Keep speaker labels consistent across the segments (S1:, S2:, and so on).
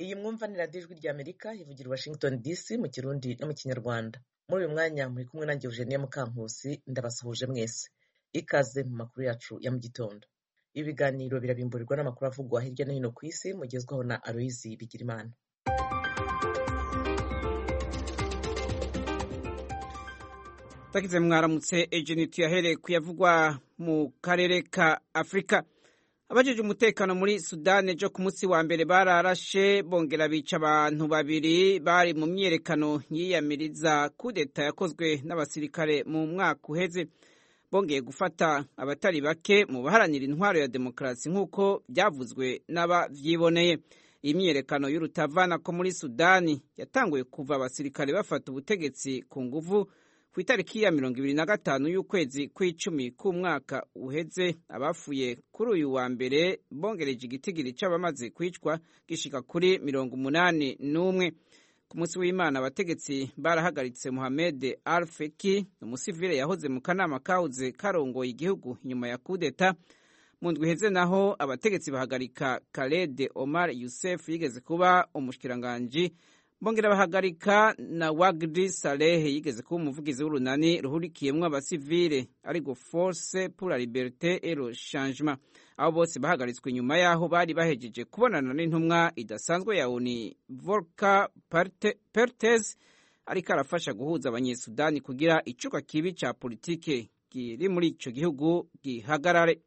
S1: Iyi mwumva ni radiyo ijwi rya Amerika ivugira i Washington DC mu Kirundi no mu Kinyarwanda. Muri uyu mwanya muri kumwe nanjye Eugenie Mukankusi, ndabasuhuje mwese. Ikaze mu makuru yacu ya mu gitondo. Ibi biganiro birabimburirwa n'amakuru avugwa hirya no hino ku isi, mugezwaho na Aloyizi Bigirimana.
S2: Takize mwaramutse Eugenie, tuyahereye kuyavugwa mu karere ka Afrika. Abajeje umutekano muri Sudani ejo ku munsi wa mbere bararashe bongera bica abantu babiri bari mu myiyerekano yiyamiriza kudeta yakozwe n'abasirikare mu mwaka uheze. Bongeye gufata abatari bake mu baharanira intwaro ya demokarasi nk'uko byavuzwe n'abavyiboneye. Iyi myiyerekano y'urutavana ko muri Sudani yatanguye kuva abasirikare bafata ubutegetsi ku nguvu ku itariki ya 25 y'ukwezi kw'icumi k'umwaka uheze. Abafuye kuri uyu wa mbere bongereje igitigiri c'abamaze kwicwa gishika kuri 81. Ku munsi w'Imana abategetsi barahagaritse Mohamed Al-Feki, umusivile yahoze mu kanama kahoze karongoye igihugu inyuma ya kudeta. Mu ndwi iheze naho abategetsi bahagarika Khaled Omar Youssef yigeze kuba umushikiranganji, bongera bahagarika na Wagdi Saleh yigeze kuba umuvugizi w'urunani ruhurikiyemwo abasivile ariko Force pour la Liberté et le Changement. Abo bose bahagaritswe nyuma yaho bari bahejeje kubonana n'intumwa idasanzwe ya ONU Volker Perthes ariko arafasha guhuza abanyesudani kugira icuka kibi ca politike kiri muri ico gihugu gihagarare.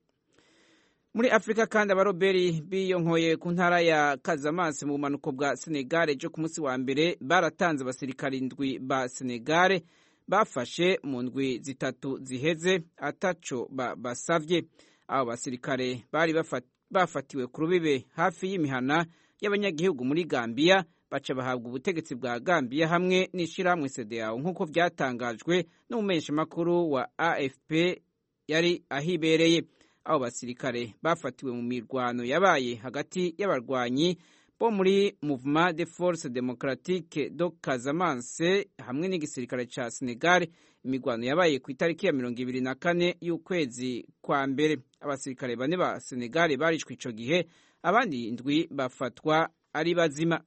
S2: Muri Afrika kandi abaroberi biyonkoye ku ntara ya Casamance mu bumanuko bwa Senegal ejo ku munsi wa mbere baratanze abasirikari indwi ba Senegal bafashe mu ndwi zitatu ziheze ataco basavye. Abo basirikare bari bafatiwe ku rubibe hafi y'imihana y'abanyagihugu muri Gambia, baca bahabwa ubutegetsi bwa Gambia hamwe n'ishirahamwe CEDEAO nk'uko vyatangajwe n'umumenyeshamakuru wa AFP yari ahibereye. Abo basirikare bafatiwe mu mirwano yabaye hagati y'abarwanyi bo muri Mouvement de Force Démocratique de Casamance hamwe n'igisirikare ca Senegal. Imirwano yabaye ku itariki ya 24 y'ukwezi kwa mbere. Abasirikare bane ba Senegal barishwe ico gihe, abandi indwi bafatwa ari bazima.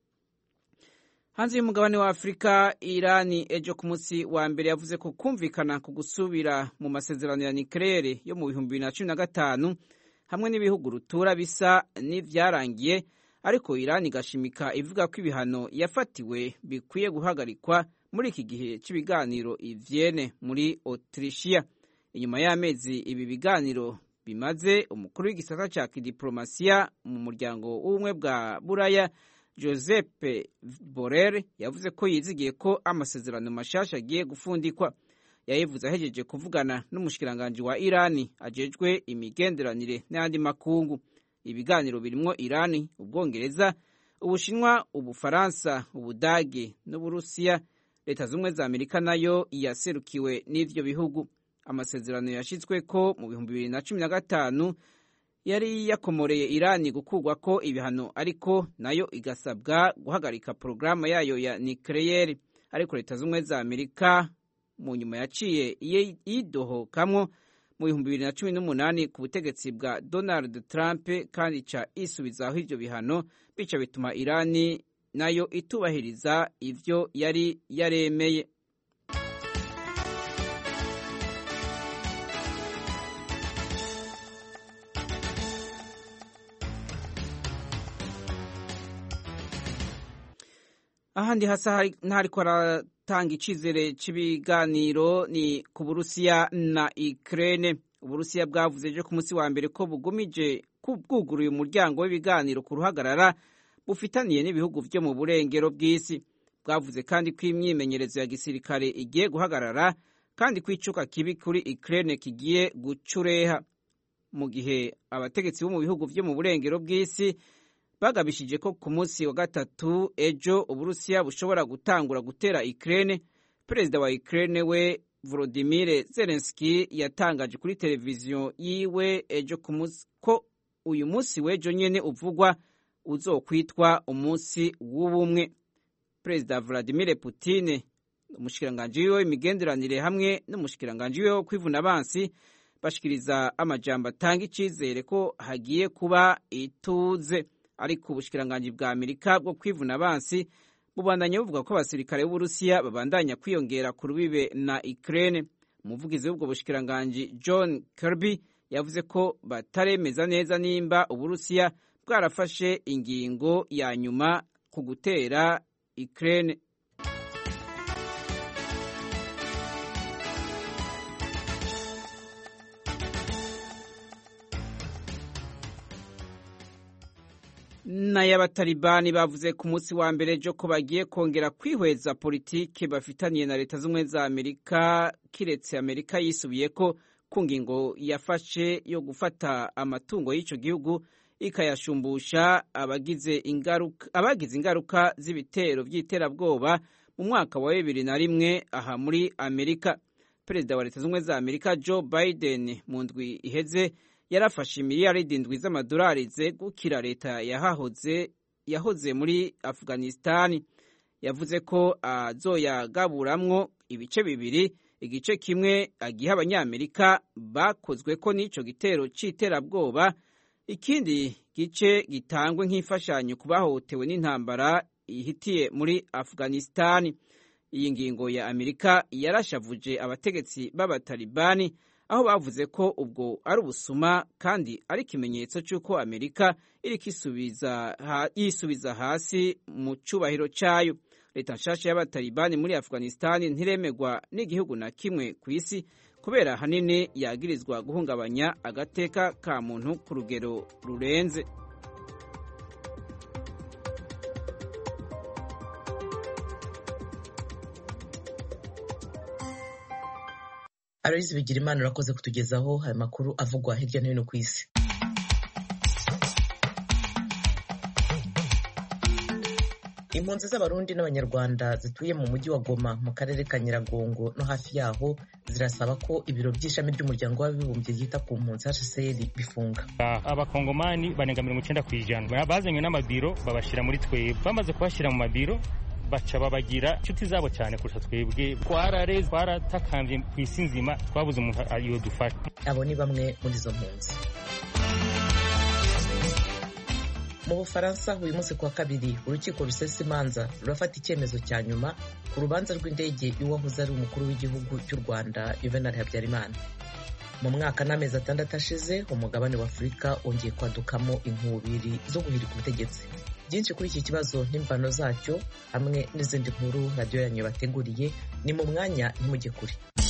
S2: Hanze y'umugabane wa Afrika, Irani ejo ku munsi wa mbere yavuze ko kumvikana ku gusubira mu masezerano ya nucleaire yo mu 2015 hamwe n'ibihugu rutura bisa n'ivyarangiye, ariko Irani igashimika ivuga ko ibihano yafatiwe bikwiye guhagarikwa muri iki gihe cy'ibiganiro i Vienne muri Autrichia. Inyuma y'amezi ibi biganiro bimaze, umukuru w'igisata ca kidiplomasiya mu muryango w'ubumwe bwa Buraya Josep Borrell yavuze ko yizigiye ko amasezerano mashasha agiye gufundikwa. Yayivuze ahejeje kuvugana n'umushikiranganji wa Irani ajejwe imigenderanire n'andi makungu. Ibiganiro birimwo Irani, Ubwongereza, Ubushinwa, Ubufaransa, Ubudage n'Uburusiya. Leta z'Ubumwe za Amerika nayo yaserukiwe n'ivyo bihugu. Amasezerano yashitsweko mu 2015 yari yakomoreye Irani gukurwa ko ibihano, ariko nayo igasabwa guhagarika porogaramu yayo ya nucleaire. Ariko Leta z'Ubumwe za Amerika mu nyuma yaciye yidohokamwo mu 2018 ku butegetsi bwa Donald Trump kandi ca isubizaho ivyo bihano, bica bituma Irani nayo itubahiriza ivyo yari yaremeye. Ahandi hasa ntariko aratanga icizere c'ibiganiro ni ku Burusiya na Ukraine. Uburusiya bwavuze ejo ku munsi wa mbere ko bugumije kubwuguruye umuryango w'ibiganiro ku ruhagarara bufitaniye n'ibihugu vyo mu burengero bw'isi. Bwavuze kandi ko imyimenyerezo ya gisirikare igiye guhagarara kandi ko icuka kibi kuri Ukraine kigiye gucureha, mu gihe abategetsi bo mu bihugu vyo mu burengero bw'isi bagabishije ko ku munsi wa gatatu ejo Uburusiya bushobora gutangura gutera Ukraine. Perezida wa Ukraine we Volodymyr Zelensky yatangaje kuri televiziyo yiwe ejo ku munsi ko uyu munsi w'ejo nyene uvugwa uzokwitwa umunsi w'ubumwe. Perezida Vladimir Putin, umushikiranganji wiwe w'imigenderanire hamwe n'umushikiranganji wiwe wo kwivuna abansi bashikiriza amajambo atanga icizere ko hagiye kuba ituze. ariko ubushikiranganji bwa Amerika bwo kwivuna abansi bubandanya buvuga ko abasirikare b'Uburusiya babandanya kwiyongera ku rubibe na Ukraine. Umuvugizi w'ubwo bushikiranganji John Kirby yavuze ko bataremeza neza nimba Uburusiya bwarafashe ingingo ya nyuma ku gutera Ukraine. N'abatalibani bavuze ku munsi wa mbere ko bagiye kongera kwihweza politiki bafitaniye na Leta z'Ubumwe za Amerika kiretse Amerika yisubiye ko ku ngingo yafashe yo gufata amatungo y'ico gihugu ikayashumbusha abagize ingaruka z'ibitero by'iterabwoba mu mwaka wa 2001 aha muri Amerika. Perezida wa Leta z'Ubumwe za Amerika Joe Biden mu ndwi iheze yarafashe miliyaridi 7 z'amadolari zegukira leta yahoze muri Afghanistan. Yavuze ko azoyagaburamwo ibice bibiri, igice kimwe agiha abanyamerika bakozwe ko n'ico gitero c'iterabwoba, ikindi gice gitangwe nk'imfashanyo ku bahohotewe n'intambara ihitiye muri Afghanistan. Iyi ngingo ya Amerika yarashavuje abategetsi b'abatalibani aho bavuze ko ubwo ari ubusuma kandi ari ikimenyetso cy'uko Amerika iriko yisubiza hasi mu cubahiro cayo. Leta nshasha y'abatalibani muri Afghanistan ntiremegwa n'igihugu na kimwe ku isi kubera hanini yagirizwa guhungabanya agateka ka muntu ku rugero rurenze.
S1: Aloyizi Bigirimana urakoze kutugezaho aya makuru avugwa hirya no hino ku isi. Impunzi z'Abarundi n'Abanyarwanda zituye mu mujyi wa Goma mu karere ka Nyiragongo no hafi yaho zirasaba ko ibiro by'ishami ry'umuryango w'abibumbye ryita ku mpunzi HCR bifunga.
S3: Abakongomani barenga 90% bazanywe n'amabiro babashira muri twebwe, bamaze kubashira mu mabiro baca babagira inshuti zabo cyane kurusha twebwe. Twaratakambye ku isi nzima, twabuze umuntu ariyo dufata.
S1: Abo ni bamwe muri izo mpunzi. Mu Bufaransa uyu munsi kwa kabiri urukiko rusesa imanza rurafata icyemezo cya nyuma ku rubanza rw'indege y'uwahoze ari umukuru w'igihugu cy'u Rwanda Juvenal Habyarimana. Mu mwaka n'amezi 6 ashize umugabane wa Afurika wongeye kwadukamo inkubiri zo guhirika ubutegetsi. Byinshi kuri iki kibazo n'imvano zacyo hamwe n'izindi nkuru radio yanyu bateguriye ni mu mwanya ntimujye kure.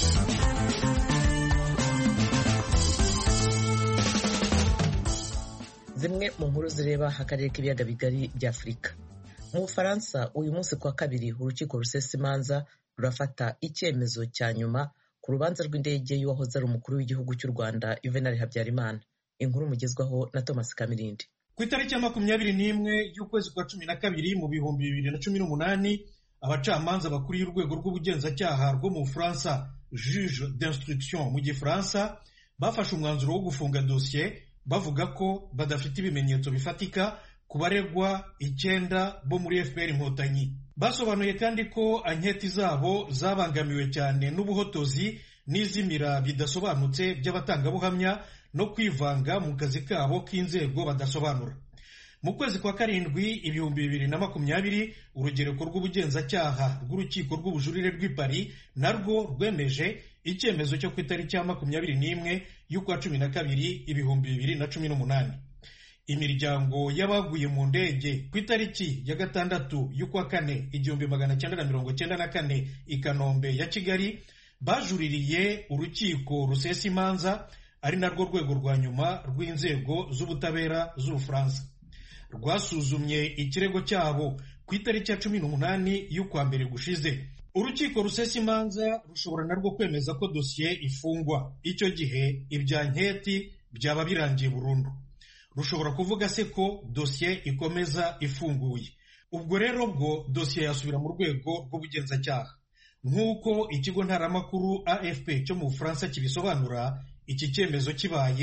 S1: Zimwe mu nkuru zireba akarere k'ibiyaga bigari bya Afurika. Mu Bufaransa uyu munsi kwa kabiri urukiko rusesa imanza rurafata icyemezo cya nyuma ku rubanza rw'indege y'uwahoze ari umukuru w'igihugu cy'u Rwanda Juvenal Habyarimana. Inkuru mugezwaho na Thomas Kamirindi.
S4: Ku itariki ya 21 y'ukwezi kwa 12 mu bihumbi 2018 abacamanza bakuru y'urwego rw'ubugenzacyaha rwo mu Bufaransa juge d'instruction mu Gifaransa bafashe umwanzuro wo gufunga dosiye bavuga ko badafite ibimenyetso bifatika ku baregwa 9 bo muri FPR Inkotanyi. Basobanuye kandi ko anketi zabo zabangamiwe cyane n'ubuhotozi n'izimira bidasobanutse by'abatangabuhamya no kwivanga mu kazi kabo k'inzego badasobanura. Mu kwezi kwa karindwi ibihumbi 2020 urugereko rw'ubugenzacyaha rw'urukiko rw'ubujurire rw'i Paris narwo rwemeje icyemezo cyo ku itariki ya 21 y'ukwa 12 ibihumbi 2018. Imiryango y'abaguye mu ndege ku itariki ya 6 y'ukwa 4 1994 i Kanombe ya Kigali bajuririye urukiko rusesa imanza ari narwo rwego rwa nyuma rw'inzego z'ubutabera z'Ubufaransa. Rwasuzumye ikirego cyabo ku itariki ya 18 y'ukwa mbere gushize. Urukiko rusesa imanza rushobora narwo kwemeza ko dosiye ifungwa. Icyo gihe ibya nketi byaba birangiye burundu. Rushobora kuvuga se ko dosiye ikomeza ifunguye. Ubwo rero bwo dosiye yasubira mu rwego rw'ubugenzacyaha. Nk'uko ikigo ntaramakuru AFP cyo mu Bufaransa kibisobanura, iki cyemezo kibaye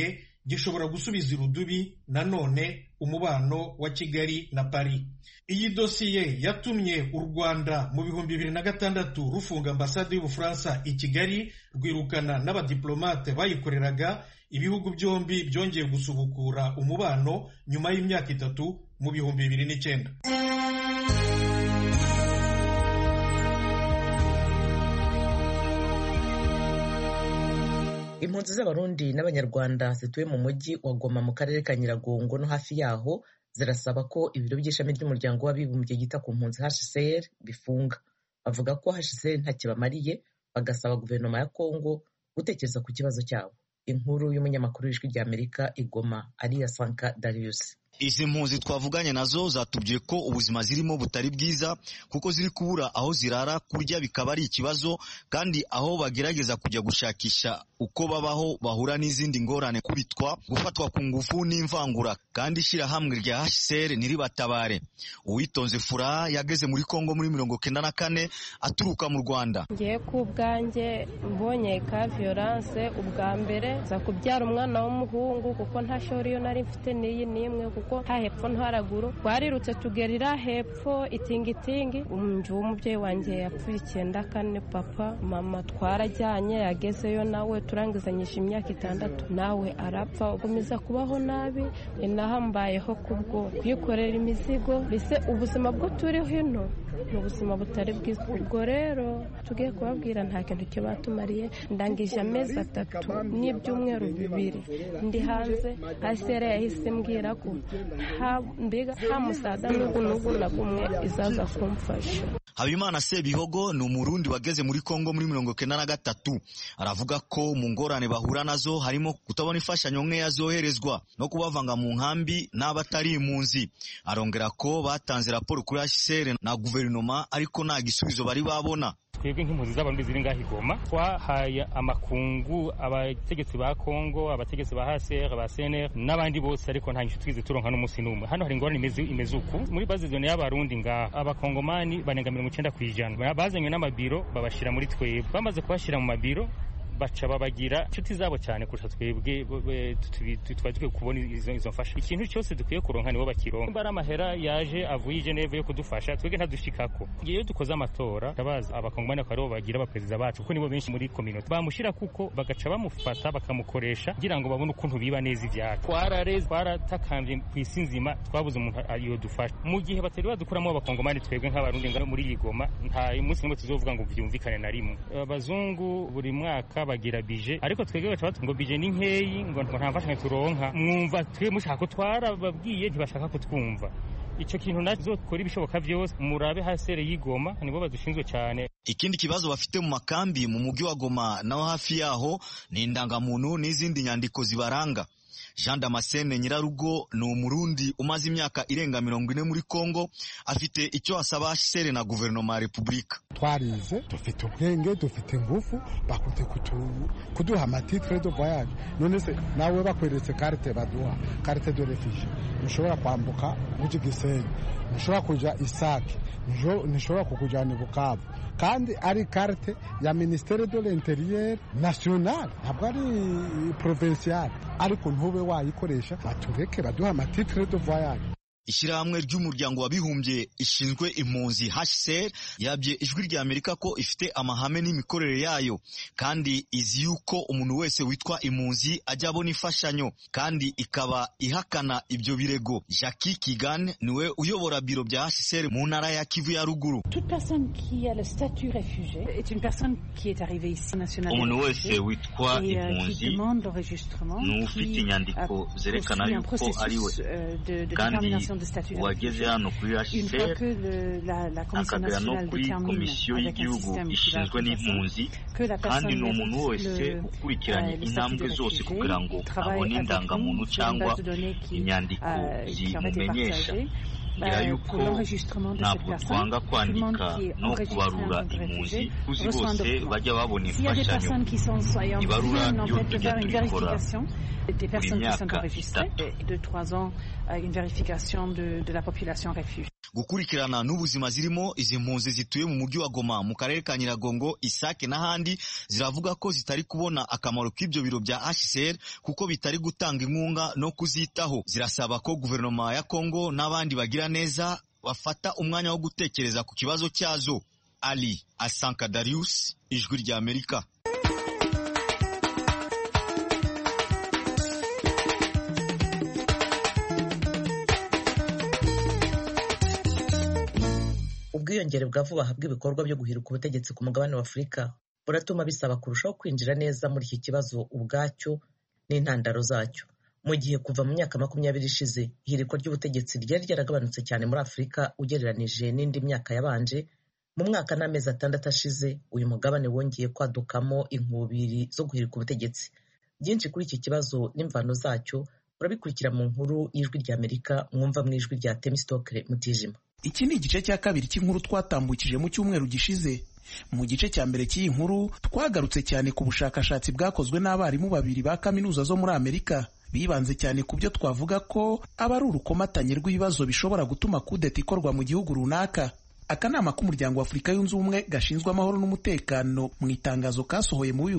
S4: gishobora gusubiza irudubi nanone umubano wa Kigali na Paris. Iyi dosiye yatumye u Rwanda mu 2006 rufunga ambasade y'Ubufaransa i Kigali, rwirukana n'abadiplomate bayikoreraga. Ibihugu byombi byongeye gusubukura umubano nyuma y'imyaka 3 mu 2009.
S1: Impunzi z'Abarundi n'Abanyarwanda zituye mu mujyi wa Goma mu karere ka Nyiragongo no hafi yaho zirasaba ko ibiro by'ishami ry'umuryango w'abibumbye gita ku mpunzi HCR bifunga. Bavuga ko HCR ntakibamariye, bagasaba guverinoma ya Kongo gutekereza ku kibazo cyabo. Inkuru y'umunyamakuru w'Ijwi ry'Amerika i Goma, Aliya Sanka Darius.
S5: Izi mpunzi twavuganye nazo zatubwiye ko ubuzima zirimo butari bwiza kuko ziri kubura aho zirara, kurya bikaba ari ikibazo, kandi aho bagerageza kujya gushakisha uko babaho bahura n'izindi ngorane, kubitwa, gufatwa ku ngufu n'imvangura, kandi ishyirahamwe rya HCR niribatabare. Uwitonze Fura yageze muri Kongo muri 1994 aturuka mu Rwanda.
S6: Ngiye ku bwanjye mbonye ka violence ubwa mbere za kubyara umwana w'umuhungu kuko nta shori yo nari mfite niyi nimwe kuko ha hepfo ntaraguru twarirutse tugerira hepfo itingitingi. Umubyeyi wanjye yapfuye 94, papa mama twarajyanye yagezeyo nawe turangizanyije imyaka 6 nawe arapfa. Ukomeza kubaho nabi inahambayeho kubwo kwikorera imizigo, bise ubuzima bwo turi hino ni ubuzima butari bwiza. Ubwo rero tugiye kubabwira nta kintu cyo batumariye. Ndangije amezi 3 n'ibyumweru 2 ndi hanze. HCR yahise mbwira ko nta musaza n'ubu na kumwe izaza kumfasha.
S5: Habimana Sebihogo ni Umurundi wageze muri Kongo muri 1993. Aravuga ko mu ngorane bahura nazo harimo kutabona imfashanyo nkeya zoherezwa no kubavanga mu nkambi n'abatari impunzi. Arongera ko batanze raporo kuri HCR na guverinoma ariko nta gisubizo bari babona.
S3: Twebwe nk'impunzi z'Abarundi ziri ngaho i Goma twahaye amakungu abategetsi ba Kongo, abategetsi ba HCR, ba CNR n'abandi bose, ariko nta nyishu twize turonka n'umunsi n'umwe. Hano hari ingorane imeze uku muri base zone y'Abarundi ngaha. Abakongomani banenga 90% bazanywe n'amabiro babashira muri twebwe. Bamaze kubashira mu mabiro baca babagira inshuti zabo cyane kurusha twebwe twajwe kubona izo mfasha. Ikintu cyose dukwiye kuronka nibo bakironka. Imbara amahera yaje avuye i Geneve yo kudufasha, twebwe ntadushikako. Iyo dukoze amatora tabaza abakongomani ko aribo bagira abaperezida bacu kuko nibo benshi muri community bamushira kuko bagaca bamufata bakamukoresha kugira ngo babone ukuntu biba neza ivyaka. Twarareze twaratakambye kwisinzima, twabuze umuntu ariyo dufasha. Mu gihe batari badukuramo abakongomani twebwe nk'Abarundi ngaro muri Igoma nta umunsi nimwe tuzovuga ngo vyumvikane na rimwe. Abazungu buri mwaka bagira bije, ariko twebwe baca batungo bije ni nkeyi ngo nta mfashanyo turonka. Mwumva twe mushaka twarababwiye ntibashaka kutwumva. Icyo kintu nazo kora ibishoboka byose murabe HCR y'Igoma nibo badushinzwe cyane.
S5: Ikindi kibazo bafite mu makambi mu mujyi wa Goma naho hafi yaho ni indangamuntu n'izindi nyandiko zibaranga. Jean Damascene Nyirarugo ni Umurundi umaze imyaka irenga 40 muri Kongo, afite icyo asaba HCR na guverinoma ya Repubulika.
S7: Twarize, dufite ubwenge, dufite ngufu, bakunze kuduha amatitre de voyage. None se nawe bakweretse carte baduha, carte de refugie. Nishobora kwambuka uji Gisenyi, nishobora kuja Isake, nishobora kukujana Bukavu. Kandi ari carte ya Ministère de l'Intérieur national, ntabwo ari provincial, ariko ntube wayikoresha batureke baduha amatitre de voyage.
S5: Ishyirahamwe ry'umuryango w'abibumbye ishinzwe impunzi HCR yabye Ijwi ry'Amerika ko ifite amahame n'imikorere yayo, kandi izi yuko umuntu wese witwa impunzi ajya abona imfashanyo, kandi ikaba ihakana ibyo birego. Jackie Kigan niwe uyobora biro bya HCR mu ntara ya Kivu ya ruguru.
S8: Umuntu wese witwa impunzi n'ufite inyandiko zerekana yuko ari we, kandi wageze hano kuri HCR akagera no kuri komisiyo y'igihugu ishinzwe n'impunzi, kandi ni umuntu wese ukurikiranye intambwe zose kugira ngo abone indangamuntu cyangwa inyandiko zimumenyesha. Ngira yuko ntabwo twanga kwandika no kubarura impunzi, kuzi bose bajya babona imfashanyo. Ibarura ryo tujya turikora buri myaka 3
S6: une vérification de la population refuge.
S5: Gukurikirana n'ubuzima zirimo, izi mpunzi zituye mu mujyi wa Goma, mu karere ka Nyiragongo, Isake n'ahandi, ziravuga ko zitari kubona akamaro k'ibyo biro bya HCR kuko bitari gutanga inkunga no kuzitaho. Zirasaba ko guverinoma ya Kongo n'abandi bagira neza bafata umwanya wo gutekereza ku kibazo cyazo. Ali Asanka Darius, Ijwi rya Amerika.
S1: Ubwiyongere bwa vuba aha bw'ibikorwa byo guhirika ubutegetsi ku mugabane wa Afurika buratuma bisaba kurushaho kwinjira neza muri iki kibazo ubwacyo n'intandaro zacyo. Mu gihe kuva mu myaka 20 ishize ihirikwa ry'ubutegetsi ryari ryaragabanutse cyane muri Afurika ugereranije n'indi myaka yabanje, mu mwaka n'amezi 6 ashize uyu mugabane wongeye kwadukamo inkubiri zo guhirika ubutegetsi. Byinshi kuri iki kibazo n'imvano zacyo urabikurikira mu nkuru y'Ijwi rya Amerika mwumva mu ijwi rya Temistokle Mutijima.
S9: Iki ni igice cya kabiri cy'inkuru twatambukije mu cyumweru gishize. Mu gice cya mbere cy'iyi nkuru twagarutse cyane ku bushakashatsi bwakozwe n'abarimu babiri ba kaminuza zo muri Amerika. Bibanze cyane ku byo twavuga ko aba ari urukomatanye rw'ibibazo bishobora gutuma kudeta ikorwa mu gihugu runaka. Akanama k'umuryango wa Afurika yunze ubumwe gashinzwe amahoro n'umutekano mu itangazo kasohoye mu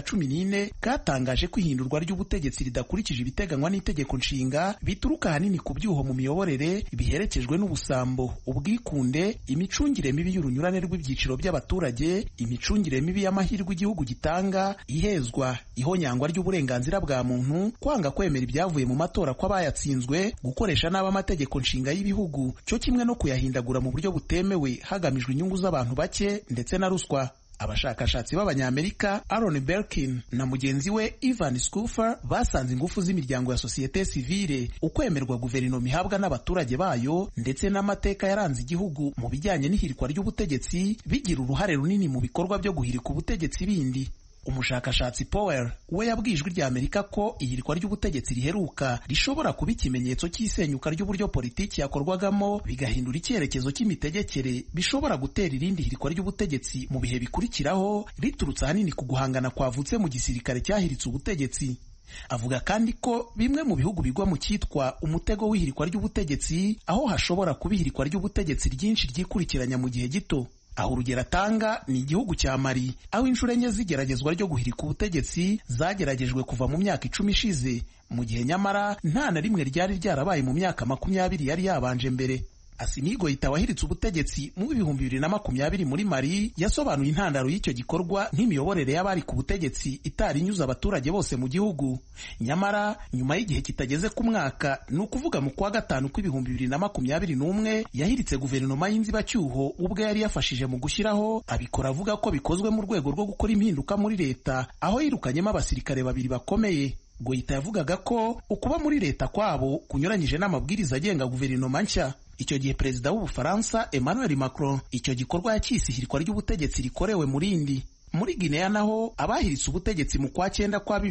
S9: 2014 katangaje ko ihindurwa ry'ubutegetsi ridakurikije ibiteganywa n'itegeko nshinga bituruka hanini ku byuho mu miyoborere biherekejwe n'ubusambo, ubwikunde, imicungire mibi y'urunyurane rw'ibyiciro by'abaturage, imicungire mibi y'amahirwe igihugu gitanga, ihezwa, ihonyangwa ry'uburenganzira bwa muntu, kwanga kwemera ibyavuye mu matora kw'abayatsinzwe, gukoresha nabi amategeko nshinga y'ibihugu, cyo kimwe no kuyahindagura mu buryo butemewe hagamijwe inyungu z'abantu bake ndetse na ruswa. Abashakashatsi b'Abanyamerika Aaron Belkin na mugenzi we Ivan Scoofer basanze ingufu z'imiryango ya sosiyete sivile, ukwemerwa guverinoma ihabwa n'abaturage bayo ndetse n'amateka yaranze igihugu mu bijyanye n'ihirikwa ry'ubutegetsi bigira uruhare runini mu bikorwa byo guhirika ubutegetsi bindi. Umushakashatsi Powell we yabwiye Ijwi rya Amerika ko ihirikwa ry'ubutegetsi riheruka rishobora kuba ikimenyetso cy'isenyuka ry'uburyo politiki yakorwagamo bigahindura icyerekezo cy'imitegekere, bishobora gutera irindi hirikwa ry'ubutegetsi mu bihe bikurikiraho riturutse ahanini ku guhangana kwavutse mu gisirikare cyahiritse ubutegetsi. Avuga kandi ko bimwe mu bihugu bigwa mu cyitwa umutego w'ihirikwa ry'ubutegetsi, aho hashobora kuba ihirikwa ry'ubutegetsi ryinshi ryikurikiranya mu gihe gito. Aho urugero atanga ni igihugu cya Mali, aho inshuro enye z'igeragezwa ryo guhirika ubutegetsi zageragejwe kuva mu myaka 10 ishize, mu gihe nyamara nta na rimwe ryari ryarabaye mu myaka 20 yari yabanje mbere. Assimi Goïta wahiritse ubutegetsi mu 2020 muri Mali yasobanuye intandaro y'icyo gikorwa nk'imiyoborere y'abari ku butegetsi itari inyuza abaturage bose mu gihugu. Nyamara nyuma y'igihe kitageze ku mwaka, ni ukuvuga mu kwa gatanu kw'ibihumbi 2021 yahiritse guverinoma y'inzibacyuho ubwo yari yafashije mu gushyiraho, abikora avuga ko bikozwe mu rwego rwo gukora impinduka muri leta, aho yirukanyemo abasirikare babiri bakomeye. Goïta yavugaga ko ukuba muri leta kwabo kunyuranyije n'amabwiriza agenga guverinoma nshya. Icyo gihe perezida w'Ubufaransa Emmanuel Macron icyo gikorwa yacyise ihirikwa ry'ubutegetsi rikorewe murindi. Muri Guinea naho abahiritse ubutegetsi mu kwa 9 kwa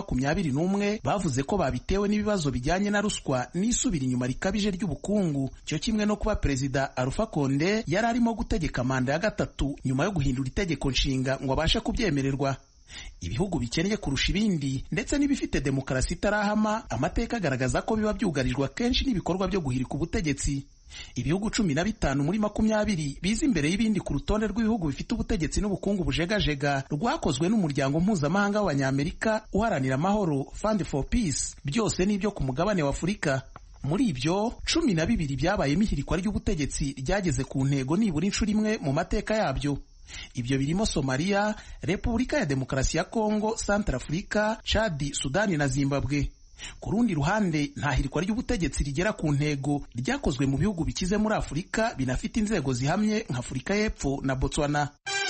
S9: 2021 bavuze ko babitewe n'ibibazo bijyanye na ruswa n'isubira inyuma rikabije ry'ubukungu, cyo kimwe no kuba perezida Alpha Conde yari arimo gutegeka manda ya gatatu nyuma yo guhindura itegeko nshinga ngo abashe kubyemererwa. Ibihugu bikennye kurusha ibindi ndetse n'ibifite demokarasi itarahama, amateka agaragaza ko biba byugarijwe kenshi n'ibikorwa byo guhirika ubutegetsi. Ibihugu 15 muri 20 biza imbere y'ibindi ku rutonde rw'ibihugu bifite ubutegetsi n'ubukungu bujegajega rwakozwe n'umuryango mpuzamahanga w'Abanyamerika uharanira amahoro Fund for Peace, byose n'ibyo ku mugabane wa Afurika. Muri ibyo 12 byabayemo ihirikwa ry'ubutegetsi ryageze ku ntego nibura inshuro imwe mu mateka yabyo. Ibyo birimo Somalia, Repubulika ya Demokarasi ya Kongo, Centrafrica, Chad, Sudani na Zimbabwe. Ku rundi ruhande, nta hirikwa ry'ubutegetsi rigera ku ntego ryakozwe mu bihugu bikize muri Afurika binafite inzego zihamye nka Afurika y'Epfo na Botswana.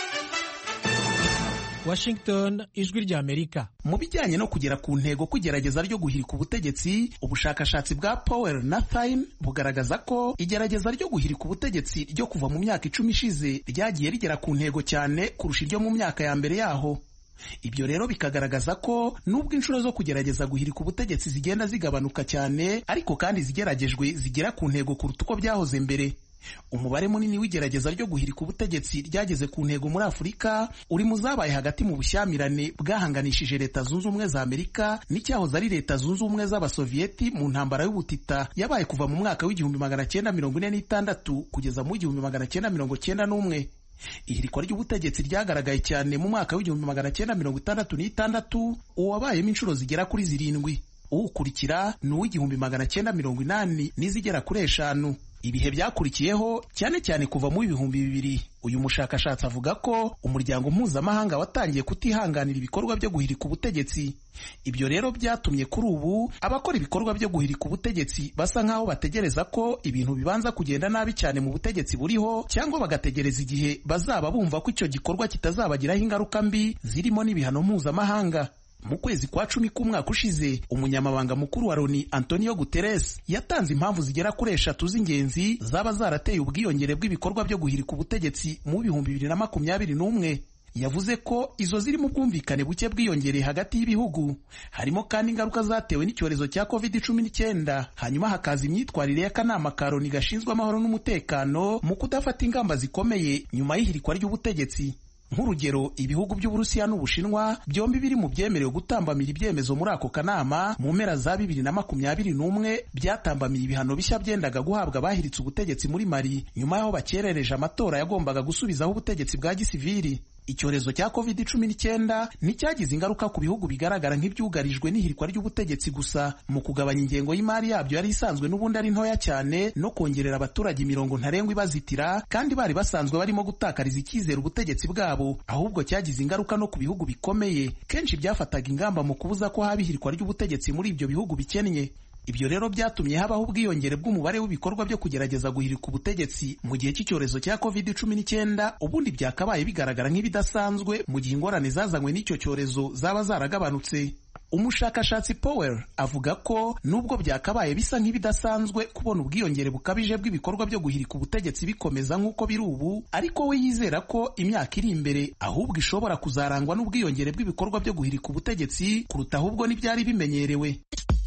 S10: Washington, Ijwi rya Amerika.
S9: Mu bijyanye no kugera ku ntego kugerageza ryo guhirika ubutegetsi, ubushakashatsi bwa Powell na Thyne bugaragaza ko igerageza ryo guhirika ubutegetsi ryo kuva mu myaka 10 ishize ryagiye rigera ku ntego cyane kurusha iryo mu myaka ya mbere yaho. Ibyo rero bikagaragaza ko nubwo inshuro zo kugerageza guhirika ubutegetsi zigenda zigabanuka cyane, ariko kandi zigeragejwe zigera ku ntego kuruta uko byahoze mbere. umubare munini w'igerageza ryo guhirika ubutegetsi ryageze ku ntego muri Afurika uri mu zabaye hagati mu bushyamirane bwahanganishije Leta Zunze Ubumwe za Amerika n'icyahoze ari Leta Zunze Ubumwe z'Abasoviyeti mu ntambara y'ubutita yabaye kuva mu mwaka w'1946 kugeza mu 1991. Ihirikwa ry'ubutegetsi ryagaragaye cyane mu mwaka w'1966 uwabayemo inshuro zigera kuri 7. Uwukurikira ni uw'1980 n'izigera kuri 5. Ibihe byakurikiyeho cyane cyane kuva mu 2000. Uyu mushakashatsi avuga ko umuryango mpuzamahanga watangiye kutihanganira ibikorwa byo guhirika ubutegetsi. Ibyo rero byatumye kuri ubu abakora ibikorwa byo guhirika ubutegetsi basa nkaho bategereza ko ibintu bibanza kugenda nabi cyane mu butegetsi buriho, cyangwa bagategereza igihe bazaba bumva ko icyo gikorwa kitazabagiraho ingaruka mbi zirimo n'ibihano mpuzamahanga. Mu kwezi kwa 10 k'umwaka ushize, umunyamabanga mukuru wa Loni Antonio Guterres yatanze impamvu zigera kuri 3 z'ingenzi zaba zarateye ubwiyongere bw'ibikorwa byo guhirika ubutegetsi mu 2021. Yavuze ko izo ziri mu bwumvikane buke bwiyongereye hagati y'ibihugu, harimo kandi ingaruka zatewe n'icyorezo cya COVID-19, hanyuma hakaza imyitwarire y'akanama ka Loni gashinzwe amahoro n'umutekano mu kudafata ingamba zikomeye nyuma y'ihirikwa ry'ubutegetsi. Nk'urugero, ibihugu by'Uburusiya n'Ubushinwa byombi biri mu byemerewe gutambamira ibyemezo muri ako kanama mu mpera za 2021 byatambamiye ibihano bishya byendaga guhabwa abahiritse ubutegetsi muri Mali nyuma y'aho bakerereje amatora yagombaga gusubizaho ubutegetsi bwa gisivili. Icyorezo cya COVID-19 nicyagize ingaruka ku bihugu bigaragara nk'ibyugarijwe n'ihirikwa ry'ubutegetsi gusa mu kugabanya ingengo y'imari yabyo yari isanzwe n'ubundi ari ntoya cyane no kongerera abaturage imirongo ntarengwa ibazitira, kandi bari basanzwe barimo gutakariza icyizere ubutegetsi bwabo. Ahubwo cyagize ingaruka no ku bihugu bikomeye kenshi byafataga ingamba mu kubuza ko haba ihirikwa ry'ubutegetsi muri ibyo bihugu bikennye. Ibyo rero byatumye habaho ubwiyongere bw'umubare w'ibikorwa byo kugerageza guhirika ubutegetsi mu gihe cy'icyorezo cya COVID-19, ubundi byakabaye bigaragara nk'ibidasanzwe mu gihe ingorane zazanywe n'icyo cyorezo zaba zaragabanutse. Umushakashatsi Powell avuga ko nubwo byakabaye bisa nk'ibidasanzwe kubona ubwiyongere bukabije bw'ibikorwa byo guhirika ubutegetsi bikomeza nk'uko biri ubu, ariko we yizera ko imyaka iri imbere ahubwo ishobora kuzarangwa n'ubwiyongere bw'ibikorwa byo guhirika ubutegetsi kuruta ahubwo n'ibyari bimenyerewe.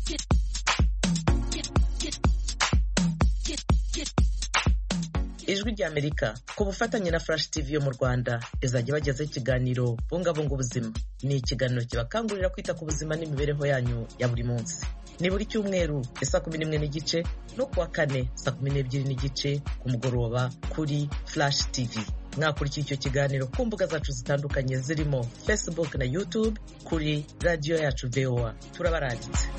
S1: Ijwi ry'Amerika ku bufatanye na Flash TV yo mu Rwanda izajya bagezaho ikiganiro bungabunga ubuzima. Ni ikiganiro kibakangurira kwita ku buzima n'imibereho yanyu ya buri munsi. Ni buri cyumweru saa 11:30 no kuwa kane saa 12:30 ku mugoroba kuri Flash TV. Mwakurikira icyo kiganiro ku mbuga zacu zitandukanye zirimo Facebook na YouTube kuri radio yacu VOA. Turabarangitse.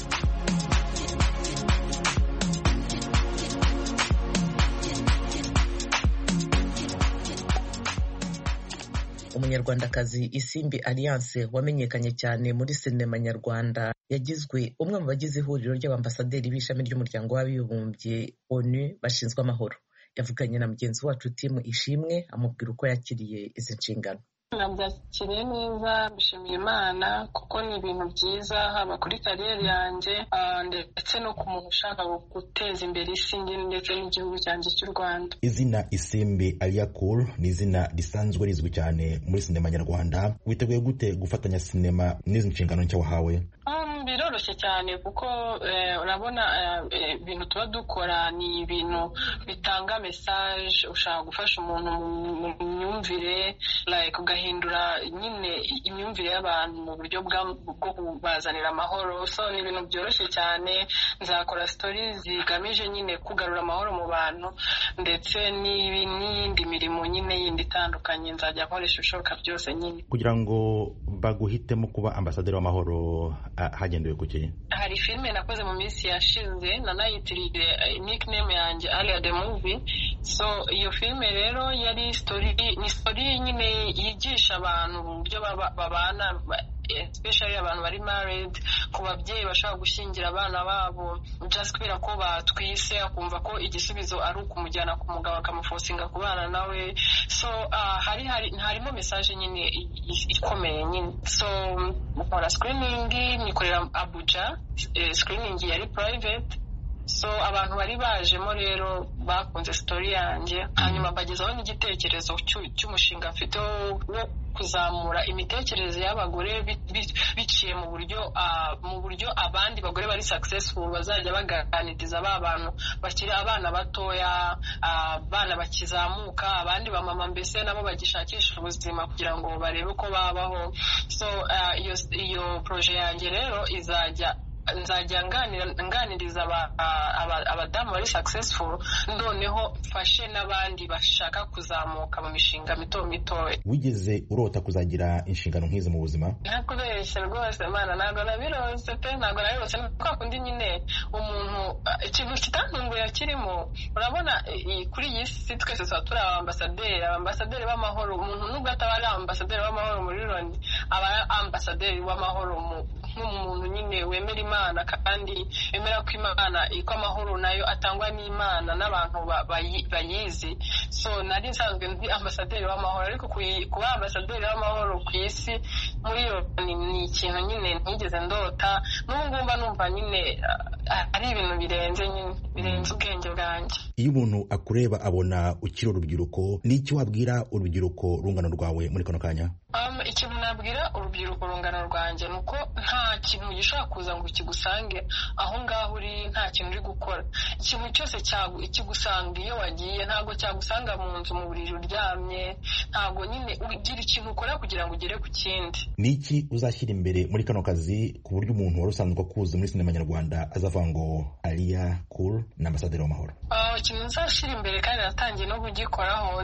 S1: Umunyarwandakazi Isimbi Alliance wamenyekanye cyane muri sinema nyarwanda yagizwe umwe mu bagize ihuriro ry'abambasaderi b'ishami ry'umuryango w'abibumbye ONU bashinzwe amahoro. Yavuganye na mugenzi wacu Tim Ishimwe amubwira uko yakiriye izi nshingano.
S11: Nabyakiriye neza, bishimiye Imana kuko ni ibintu byiza haba kuri kariyeri yanjye ndetse no ku muntu ushaka guteza imbere isi ndetse n'igihugu cyanjye cy'u Rwanda.
S12: Izina Isimbi Alliance ni izina risanzwe rizwi cyane muri sinema nyarwanda. Witeguye gute gufatanya sinema n'izi nshingano nshya wahawe?
S11: Biroroshye cyane kuko urabona ibintu tuba dukora ni ibintu bitanga message, ushaka gufasha umuntu mu myumvire, like ugahindura nyine imyumvire y'abantu mu buryo bwo kubazanira amahoro. So ni ibintu byoroshye cyane. Nzakora stories zigamije nyine kugarura amahoro mu bantu ndetse n'indi mirimo nyine yindi itandukanye. Nzajya nkoresha ibishoboka byose nyine
S12: kugira ngo baguhitemo kuba ambasaderi w'amahoro. Hagendewe kuki? Hari
S11: filime nakoze mu minsi yashize nanayitiriye nickname yanjye Alia the Movie. So iyo filime rero yari ni story nyine yigisha abantu uburyo babana, especially abantu bari married, ku babyeyi bashaka gushyingira abana babo just kubera ko batwise akumva ko igisubizo ari ukumujyana ku mugabo akamufosinga kubana nawe. So harimo message nyine ikomeye nyine. So nkora screening nikorera Abuja, screening yari private. so abantu bari bajemo rero bakunze story yanjye hanyuma bagezaho n'igitekerezo cy'umushinga mfite wo kuzamura imitekerereze y'abagore biciye mu buryo abandi bagore bari successful bazajya baganiriza bantu bakiri abana batoya, abana bakizamuka, abandi bamama mbese nabo bagishakisha ubuzima kugira ngo barebe uko babaho. So iyo projet yanjye rero nzajya nganiriza abadamu bari successful, noneho mfashe n'abandi bashaka kuzamuka mu mishinga mito mitoya.
S12: Wigeze urota kuzagira inshingano nk'izi mu buzima?
S11: Nakubeshya rwose mana, ntabwo nabirose pe, ntabwo nabirose. Kwa kundi nyine umuntu ikintu kitantunguye kirimo, urabona kuri iyi si twese tuba turi ambasaderi b'amahoro. Umuntu nubwo ataba ari ambasaderi w'amahoro muri Loni, aba ari ambasaderi w'amahoro nk'umuntu nyine wemera Imana kandi wemera ko Imana iko amahoro nayo atangwa n'Imana n'abantu bayizi. So nari nsanzwe ndi ambasaderi w'amahoro, ariko kuba ambasaderi w'amahoro ku isi muri yo ni ikintu nyine ntigeze ndota. N'ubwo numva nyine ari ibintu birenze ubwenge bwanjye.
S12: Iyo umuntu akureba abona ukiri urubyiruko, n'iki wabwira urubyiruko rungano rwawe muri kano kanya?
S11: Ikintu nabwira urubyiruko rungano rwanjye ni uko nta kintu gishobora kuza ngo kigusange aho ngaho uri, nta kintu uri gukora. Ikintu cyose kigusanga iyo wagiye, ntabwo cyagusanga mu nzu mu buriri uryamye, ntabwo nyine ugira ikintu ukora kugira ngo ugere ku kindi.
S12: Niki uzashyira imbere muri kano kazi ku buryo umuntu wari usanzwe akuze muri sinema nyarwanda azavuga ngo Alia Cool ni ambasaderi w'amahoro?
S11: Ikintu nzashyira imbere kandi natangiye no kugikoraho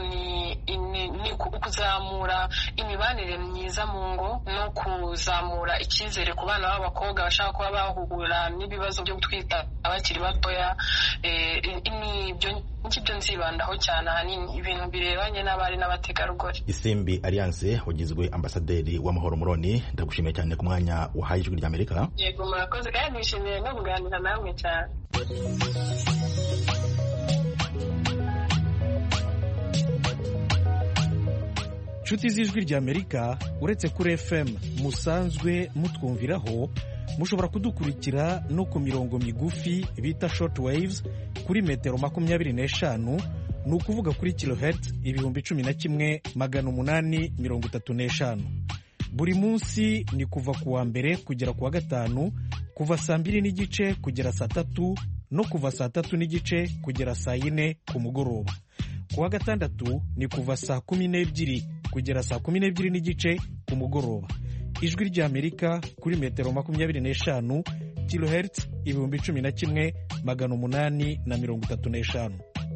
S11: ni kuzamura imibanire myiza mu ngo no kuzamura icyizere ku bana b'abakobwa bashaka kuba bahura n'ibibazo byo gutwita abakiri batoya. Nibyo nzibandaho cyane ahanini, ibintu birebanye n'abari n'abategarugori.
S12: Isimbi Alliance wagizwe ambasaderi w'amahoro Muroni, ndagushimiye cyane ku mwanya wahaye Ijwi ry'Amerika.
S11: Yego murakoze, kandi nishimiye no kuganira namwe cyane.
S10: Nshuti z'Ijwi ry'Amerika, uretse kuri FM musanzwe mutwumviraho, mushobora kudukurikira no ku mirongo migufi bita short waves kuri metero 25, ni ukuvuga kuri kilohertz 11,835. Buri munsi ni kuva ku wa mbere kugera ku wa gatanu, kuva saa 2:30 kugera saa 3 no kuva saa 3:30 kugera saa 4 ku mugoroba. Ku wa gatandatu ni kuva saa 12 kugera saa 12:30 ku mugoroba. Ijwi ry'Amerika kuri metero 25 kilohertz 11,835.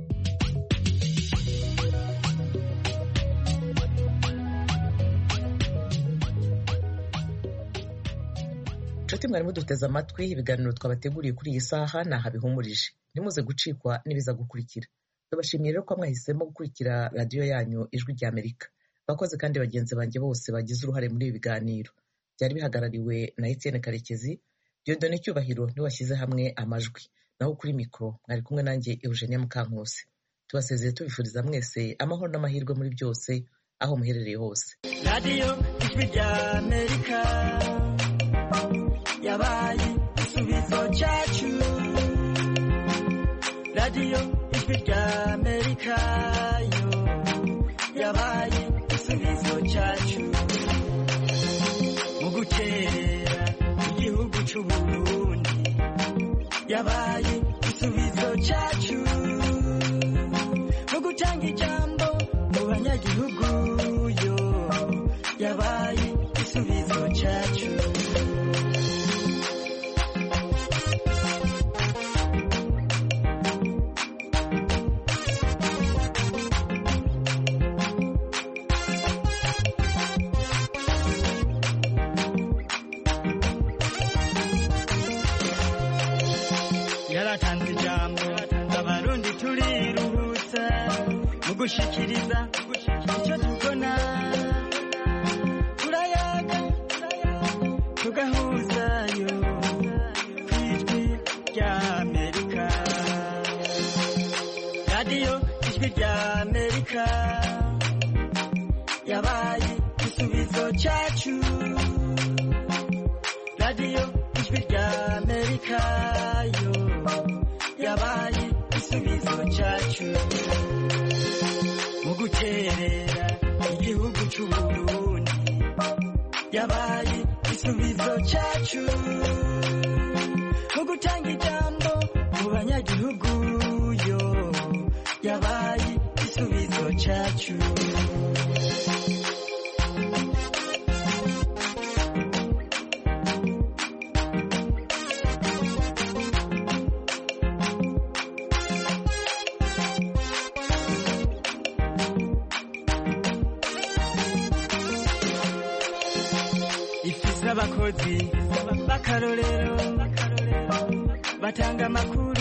S1: Nshuti mwarimu duteze amatwi, ibiganiro twabateguriye kuri iyi saha naha bihumurije. Ntimuze gucikwa n'ibiza gukurikira. Tubashimiye rero ko mwahisemo gukurikira radiyo yanyu Ijwi ry'Amerika. Bakoze kandi bagenzi banjye bose bagize uruhare muri ibi biganiro. Byari bihagarariwe na Etienne Karekezi, Dieudonné Cyubahiro niwe washyize hamwe amajwi. Naho kuri mikoro mwari kumwe nanjye Eugenia Mukankusi. Tubasezeye tubifuriza mwese amahoro n'amahirwe muri byose aho muherereye hose.
S13: Radio Ijwi ry'Amerika yabaye igisubizo cyacu. Radio Ijwi ry'Amerika yo yabaye igisubizo cyacu. Mu gukerera igihugu cy'u Burundi yabaye igisubizo cyacu. Mu gutanga ijambo mu banyagihugu yo yabaye igisubizo cyacu. Yaratanze ijambo abarundi turiruhutsa mu gushikiriza icyo tubona. Turayaga tugahuzayo ku Ijwi ry'Amerika. Radio Ijwi ry'Amerika yabaye igisubizo cyacu. Radio Ijwi ry'Amerika yo yabaye igisubizo cyacu mu guterera igihugu c'Uburundi yabaye igisubizo cyacu mu gutanga ijambo mu banyagihugu yo yabaye igisubizo cyacu. Abakozi bakarorero batanga amakuru